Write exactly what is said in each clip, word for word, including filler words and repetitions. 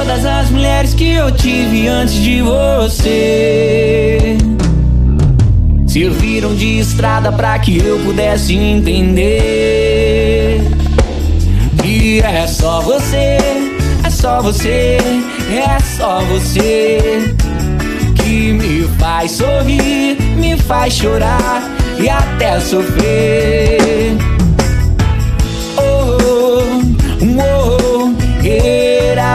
Todas as mulheres que eu tive antes de você serviram de estrada pra que eu pudesse entender que é só você, é só você, é só você que me faz sorrir, me faz chorar e até sofrer. Oh, oh, era.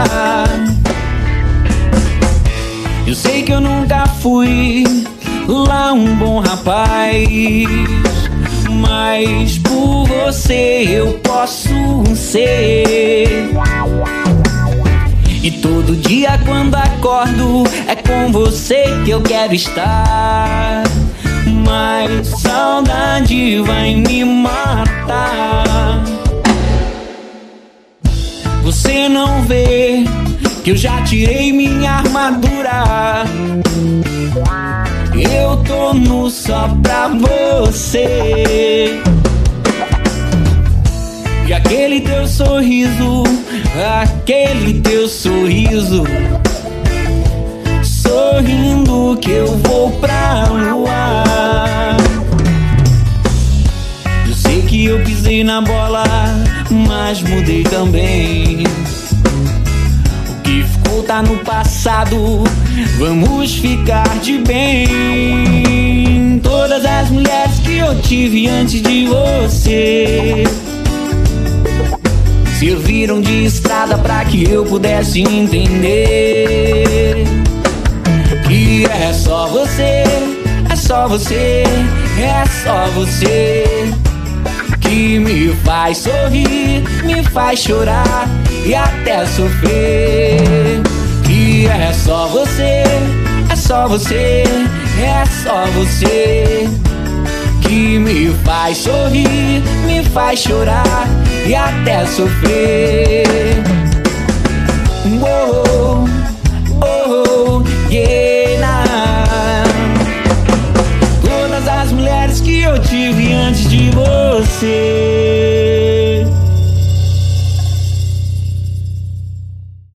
Eu sei que eu nunca fui lá um bom rapaz, mas por você eu posso ser. E todo dia quando acordo é com você que eu quero estar, mas saudade vai me matar. Você não vê que eu já tirei minha armadura, eu tô nu só pra você. E aquele teu sorriso, aquele teu sorriso, sorrindo que eu vou pra lua. Eu sei que eu pisei na bola, mas mudei também. O que ficou tá no passado, vamos ficar de bem. Todas as mulheres que eu tive antes de você serviram de estrada pra que eu pudesse entender que é só você, é só você, é só você que me faz sorrir, me faz chorar e até sofrer. Que é só você, é só você, é só você que me faz sorrir, me faz chorar e até sofrer. Oh, oh, yeah. Todas as mulheres que eu tive antes de você